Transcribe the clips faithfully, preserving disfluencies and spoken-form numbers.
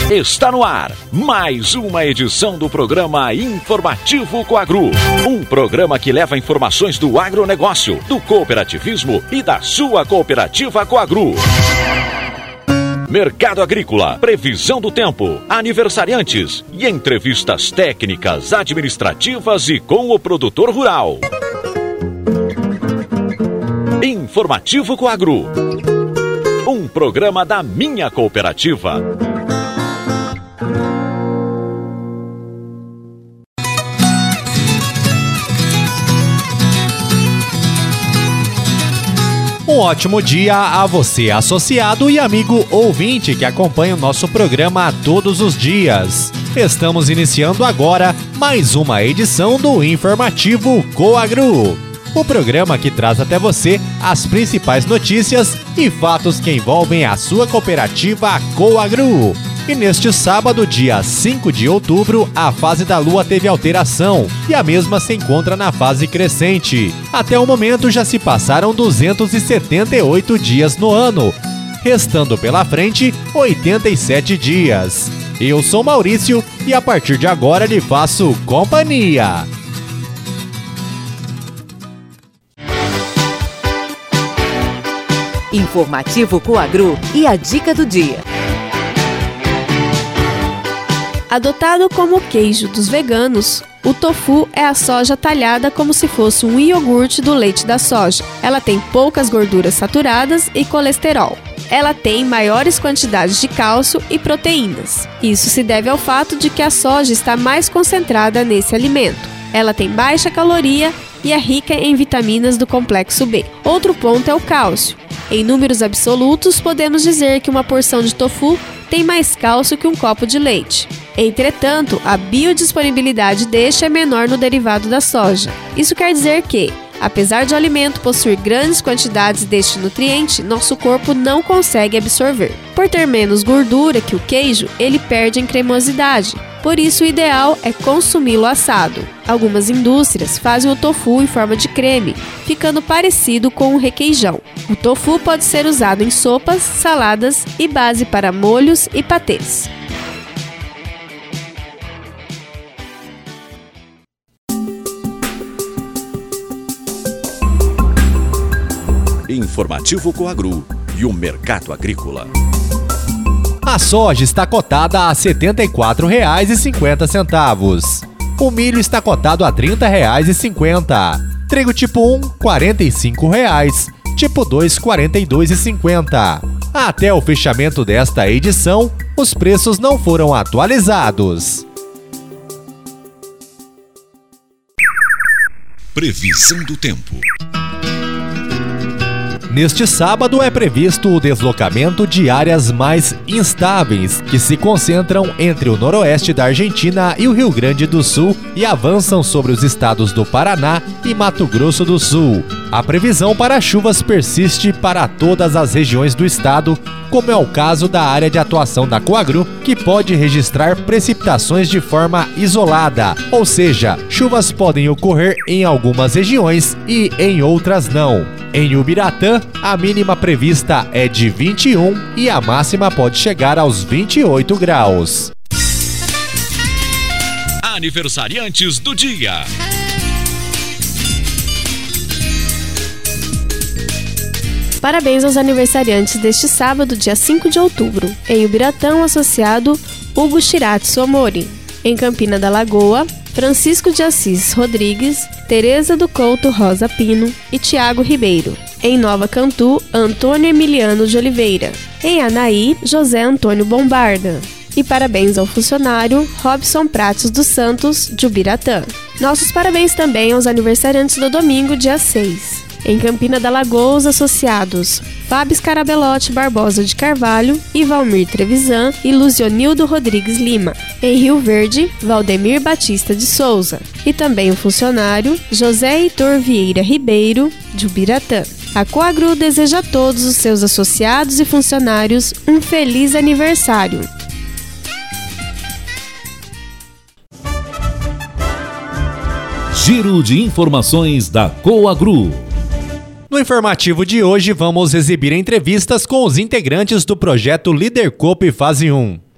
Está no ar mais uma edição do programa Informativo Coagro. Um programa que leva informações do agronegócio, do cooperativismo e da sua cooperativa Coagro. Mercado agrícola, previsão do tempo, aniversariantes e entrevistas técnicas, administrativas e com o produtor rural. Informativo Coagro. Um programa da minha cooperativa. Um ótimo dia a você, associado e amigo ouvinte que acompanha o nosso programa todos os dias. Estamos iniciando agora mais uma edição do Informativo Coagro, o programa que traz até você as principais notícias e fatos que envolvem a sua cooperativa Coagro. E neste sábado, dia cinco de outubro, a fase da Lua teve alteração e a mesma se encontra na fase crescente. Até o momento já se passaram duzentos e setenta e oito dias no ano, restando pela frente oitenta e sete dias. Eu sou Maurício e a partir de agora lhe faço companhia. Informativo Coagro e a dica do dia. Adotado como queijo dos veganos, o tofu é a soja talhada como se fosse um iogurte do leite da soja. Ela tem poucas gorduras saturadas e colesterol. Ela tem maiores quantidades de cálcio e proteínas. Isso se deve ao fato de que a soja está mais concentrada nesse alimento. Ela tem baixa caloria e é rica em vitaminas do complexo B. Outro ponto é o cálcio. Em números absolutos, podemos dizer que uma porção de tofu tem mais cálcio que um copo de leite. Entretanto, a biodisponibilidade deste é menor no derivado da soja. Isso quer dizer que, apesar de o alimento possuir grandes quantidades deste nutriente, nosso corpo não consegue absorver. Por ter menos gordura que o queijo, ele perde em cremosidade. Por isso, o ideal é consumi-lo assado. Algumas indústrias fazem o tofu em forma de creme, ficando parecido com um requeijão. O tofu pode ser usado em sopas, saladas e base para molhos e patês. Informativo Coagro e o mercado agrícola. A soja está cotada a setenta e quatro reais e cinquenta centavos. O milho está cotado a trinta reais e cinquenta centavos. Trigo tipo um, quarenta e cinco reais. Tipo dois, quarenta e dois reais e cinquenta centavos. Até o fechamento desta edição, os preços não foram atualizados. Previsão do tempo. Neste sábado é previsto o deslocamento de áreas mais instáveis que se concentram entre o noroeste da Argentina e o Rio Grande do Sul e avançam sobre os estados do Paraná e Mato Grosso do Sul. A previsão para chuvas persiste para todas as regiões do estado, como é o caso da área de atuação da Coagro, que pode registrar precipitações de forma isolada, ou seja, chuvas podem ocorrer em algumas regiões e em outras não. Em Ubiratã, a mínima prevista é de vinte e um e a máxima pode chegar aos vinte e oito graus. Aniversariantes do dia. Parabéns aos aniversariantes deste sábado, dia cinco de outubro. Em Ubiratã, o associado Hugo Shiratsu Omori. Em Campina da Lagoa, Francisco de Assis Rodrigues, Tereza do Couto Rosa Pino e Tiago Ribeiro. Em Nova Cantu, Antônio Emiliano de Oliveira. Em Anaí, José Antônio Bombarda. E parabéns ao funcionário Robson Pratos dos Santos, de Ubiratã. Nossos parabéns também aos aniversariantes do domingo, dia seis. Em Campina da Lagoa, os associados Fábio Scarabelotti Barbosa de Carvalho, Ivalmir Trevisan e Luzionildo Rodrigues Lima. Em Rio Verde, Valdemir Batista de Souza. E também o funcionário José Heitor Vieira Ribeiro, de Ubiratã. A Coagro deseja a todos os seus associados e funcionários um feliz aniversário. Giro de informações da Coagro. No informativo de hoje, vamos exibir entrevistas com os integrantes do projeto Líder Coop Fase um.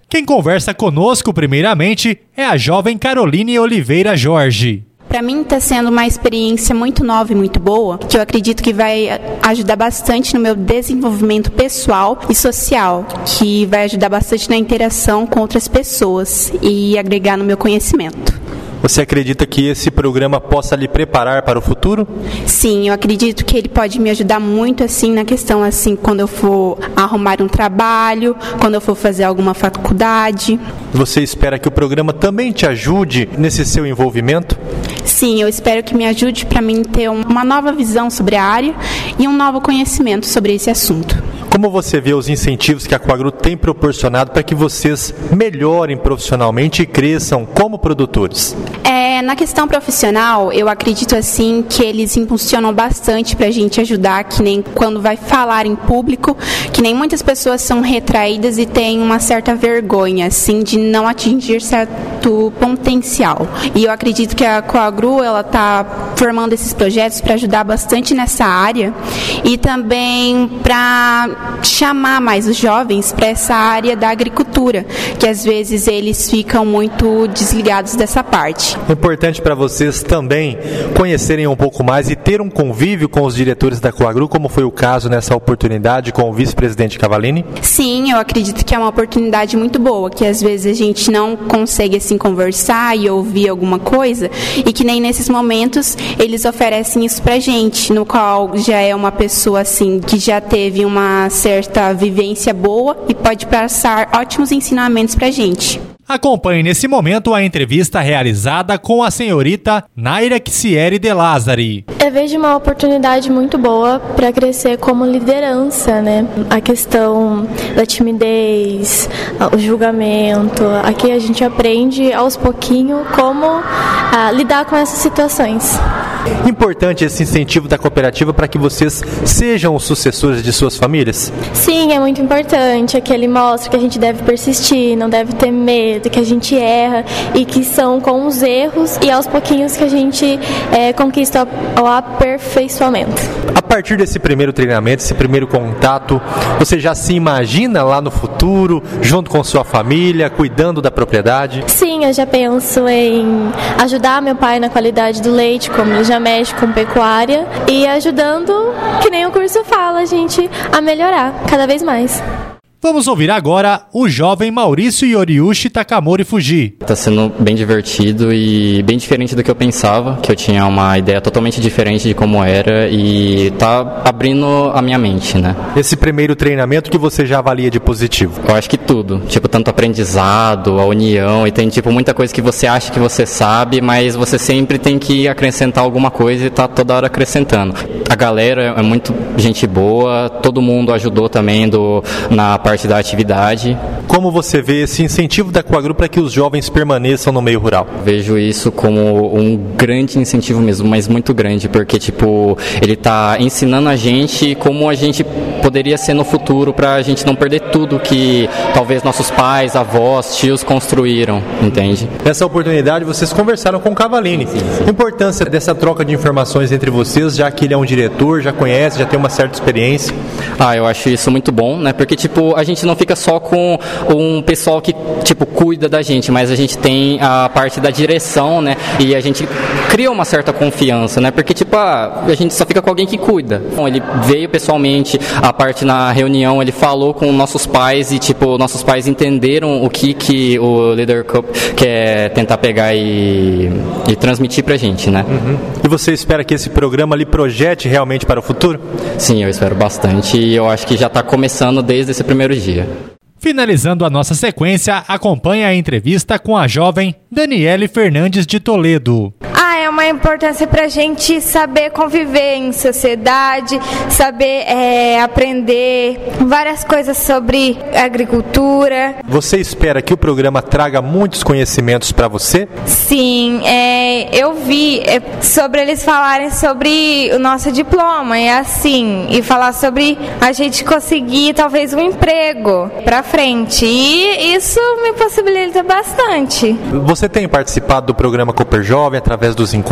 Quem conversa conosco primeiramente é a jovem Caroline Oliveira Jorge. Para mim está sendo uma experiência muito nova e muito boa, que eu acredito que vai ajudar bastante no meu desenvolvimento pessoal e social, que vai ajudar bastante na interação com outras pessoas e agregar no meu conhecimento. Você acredita que esse programa possa lhe preparar para o futuro? Sim, eu acredito que ele pode me ajudar muito assim na questão assim quando eu for arrumar um trabalho, quando eu for fazer alguma faculdade. Você espera que o programa também te ajude nesse seu envolvimento? Sim, eu espero que me ajude para mim ter uma nova visão sobre a área e um novo conhecimento sobre esse assunto. Como você vê os incentivos que a Coagro tem proporcionado para que vocês melhorem profissionalmente e cresçam como produtores? É, na questão profissional, eu acredito assim que eles impulsionam bastante para a gente ajudar, que nem quando vai falar em público, que nem muitas pessoas são retraídas e têm uma certa vergonha, assim, de não atingir certo potencial. E eu acredito que a Coagro, ela está formando esses projetos para ajudar bastante nessa área e também para chamar mais os jovens para essa área da agricultura, que às vezes eles ficam muito desligados dessa parte. É importante para vocês também conhecerem um pouco mais e ter um convívio com os diretores da Coagro, como foi o caso nessa oportunidade com o vice-presidente Cavallini? Sim, eu acredito que é uma oportunidade muito boa, que às vezes a gente não consegue assim conversar e ouvir alguma coisa, e que nem nesses momentos eles oferecem isso pra gente, no qual já é uma pessoa assim que já teve uma certa vivência boa e pode passar ótimos ensinamentos pra gente. Acompanhe nesse momento a entrevista realizada com a senhorita Naira Xieri de Lázari. Eu vejo uma oportunidade muito boa para crescer como liderança, né? A questão da timidez, o julgamento. Aqui a gente aprende aos pouquinhos como ah, lidar com essas situações. Importante esse incentivo da cooperativa para que vocês sejam os sucessores de suas famílias? Sim, é muito importante. Aqui ele mostra que a gente deve persistir, não deve ter medo, que a gente erra e que são com os erros e aos pouquinhos que a gente é, conquista o aperfeiçoamento. A partir desse primeiro treinamento, esse primeiro contato, você já se imagina lá no futuro, junto com sua família, cuidando da propriedade? Sim, eu já penso em ajudar meu pai na qualidade do leite, como ele já mexe com pecuária, e ajudando, que nem o curso fala, a gente a melhorar cada vez mais. Vamos ouvir agora o jovem Maurício Yoriushi Takamori Fuji. Está sendo bem divertido e bem diferente do que eu pensava, que eu tinha uma ideia totalmente diferente de como era e tá abrindo a minha mente, né? Esse primeiro treinamento que você já avalia de positivo? Eu acho que tudo, tipo, tanto aprendizado, a união, e tem tipo muita coisa que você acha que você sabe, mas você sempre tem que acrescentar alguma coisa e tá toda hora acrescentando. A galera é muito gente boa, todo mundo ajudou também do, na parte da atividade. Como você vê esse incentivo da Coagro para que os jovens permaneçam no meio rural? Vejo isso como um grande incentivo mesmo, mas muito grande, porque tipo, ele está ensinando a gente como a gente poderia ser no futuro para a gente não perder tudo que talvez nossos pais, avós, tios construíram, entende? Nessa oportunidade vocês conversaram com o Cavallini. Sim, sim. A importância dessa troca de informações entre vocês, já que ele é um diretor, já conhece, já tem uma certa experiência. Ah, eu acho isso muito bom, né? Porque tipo, a gente não fica só com um pessoal que, tipo, cuida da gente, mas a gente tem a parte da direção, né? E a gente cria uma certa confiança, né? Porque, tipo, a, a gente só fica com alguém que cuida. Então, ele veio pessoalmente, a parte na reunião, ele falou com nossos pais e, tipo, nossos pais entenderam o que, que o Leader Cup quer tentar pegar e, e transmitir pra gente, né? Uhum. E você espera que esse programa lhe projete realmente para o futuro? Sim, eu espero bastante e eu acho que já está começando desde esse primeiro dia. Finalizando a nossa sequência, acompanhe a entrevista com a jovem Daniele Fernandes de Toledo. Ah, é uma importância para a gente saber conviver em sociedade, saber é, aprender várias coisas sobre agricultura. Você espera que o programa traga muitos conhecimentos para você? Sim, é, eu vi é, sobre eles falarem sobre o nosso diploma, e assim, e falar sobre a gente conseguir talvez um emprego para frente, e isso me possibilita bastante. Você tem participado do programa Cooper Jovem através dos encontros?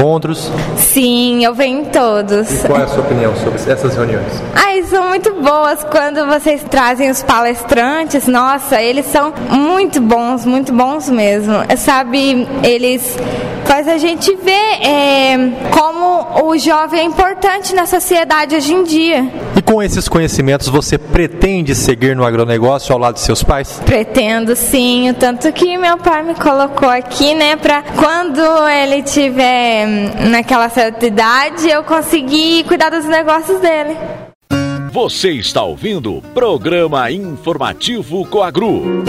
encontros? Sim, eu venho em todos. E qual é a sua opinião sobre essas reuniões? Ai, são muito boas quando vocês trazem os palestrantes. Nossa, eles são muito bons, muito bons mesmo. Sabe, eles fazem a gente ver é, como o jovem é importante na sociedade hoje em dia. E com esses conhecimentos, você pretende seguir no agronegócio ao lado de seus pais? Pretendo, sim. O tanto que meu pai me colocou aqui, né, pra quando ele tiver naquela certa idade, eu conseguir cuidar dos negócios dele. Você está ouvindo o Programa Informativo Coagru.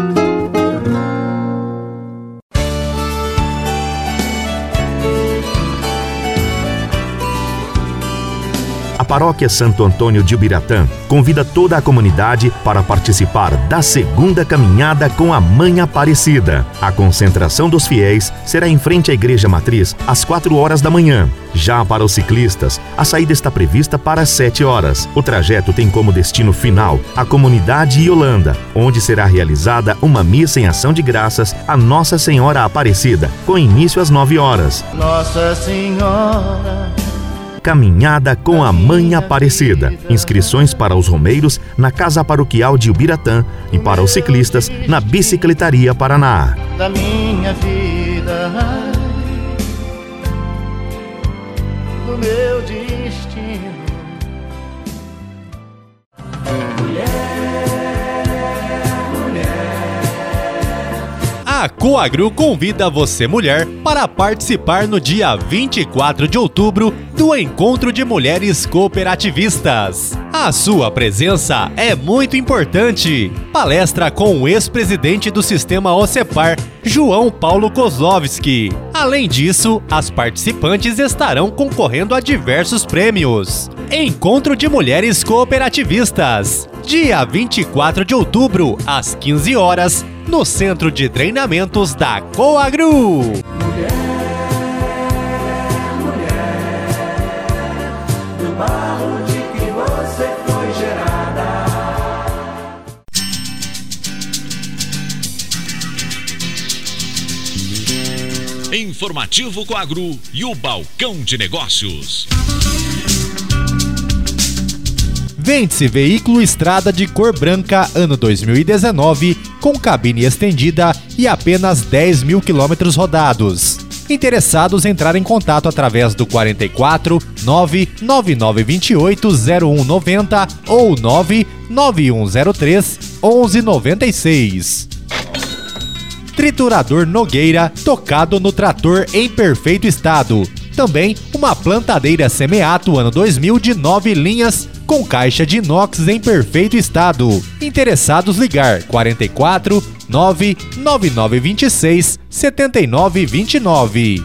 A Paróquia Santo Antônio de Ubiratã convida toda a comunidade para participar da segunda caminhada com a Mãe Aparecida. A concentração dos fiéis será em frente à Igreja Matriz às quatro horas da manhã. Já para os ciclistas, a saída está prevista para as sete horas. O trajeto tem como destino final a comunidade Iolanda, onde será realizada uma missa em ação de graças a Nossa Senhora Aparecida, com início às nove horas. Nossa Senhora... Caminhada com a Mãe Aparecida. Inscrições para os romeiros na Casa Paroquial de Ubiratã e para os ciclistas na Bicicletaria Paraná. Da minha vida, do meu destino. A Coagru convida você, mulher, para participar no dia vinte e quatro de outubro do Encontro de Mulheres Cooperativistas. A sua presença é muito importante. Palestra com o ex-presidente do Sistema OCEPAR, João Paulo Kozlovski. Além disso, as participantes estarão concorrendo a diversos prêmios. Encontro de Mulheres Cooperativistas, dia vinte e quatro de outubro, às quinze horas, no Centro de Treinamentos da Coagru. Mulher, mulher, do barro de que você foi gerada. Informativo Coagru e o Balcão de Negócios. Vende-se veículo estrada de cor branca ano dois mil e dezenove, com cabine estendida e apenas dez mil quilômetros rodados. Interessados entrar em contato através do quarenta e quatro, nove nove nove dois oito, zero um nove zero ou nove nove um zero três, onze noventa e seis. Triturador Nogueira, tocado no trator em perfeito estado. Também uma plantadeira Semeato ano dois mil de nove linhas, com caixa de inox em perfeito estado. Interessados ligar quarenta e quatro, nove nove nove dois seis, sete nove dois nove.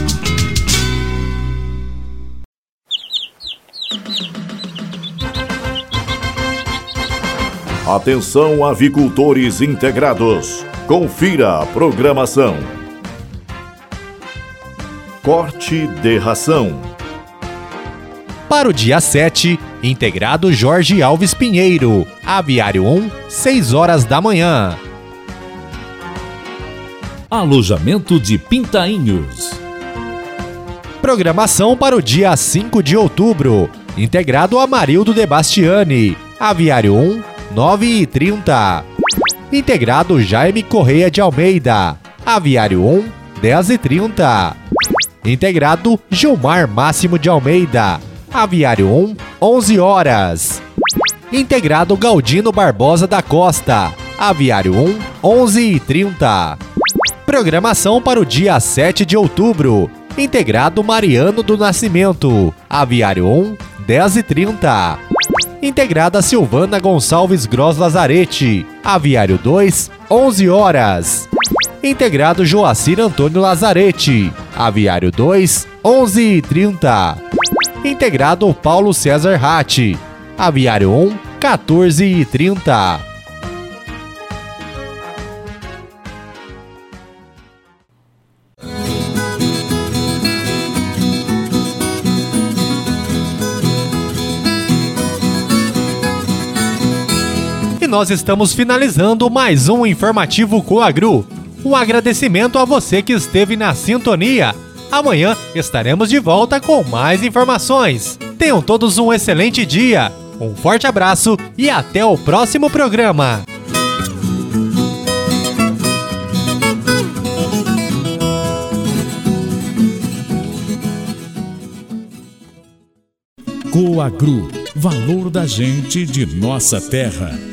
Atenção, avicultores integrados. Confira a programação. Corte de ração. Para o dia sete, integrado Jorge Alves Pinheiro, Aviário um, seis horas da manhã. Alojamento de Pintainhos. Programação para o dia cinco de outubro, integrado Amarildo de Bastiani, Aviário um, nove e trinta. Integrado Jaime Correia de Almeida, Aviário um, dez e trinta. Integrado Gilmar Máximo de Almeida, Aviário um, onze horas. Integrado Galdino Barbosa da Costa, Aviário um, onze e trinta. Programação para o dia sete de outubro, integrado Mariano do Nascimento, Aviário um, dez e trinta. Integrada Silvana Gonçalves Gross Lazarete, Aviário dois, onze horas. Integrado Joacir Antônio Lazarete, Aviário dois, onze e trinta. Integrado Paulo César Ratti, Aviário um, quatorze e trinta. E nós estamos finalizando mais um Informativo Coagru. Um agradecimento a você que esteve na sintonia. Amanhã estaremos de volta com mais informações. Tenham todos um excelente dia, um forte abraço e até o próximo programa. Coagru, valor da gente de nossa terra.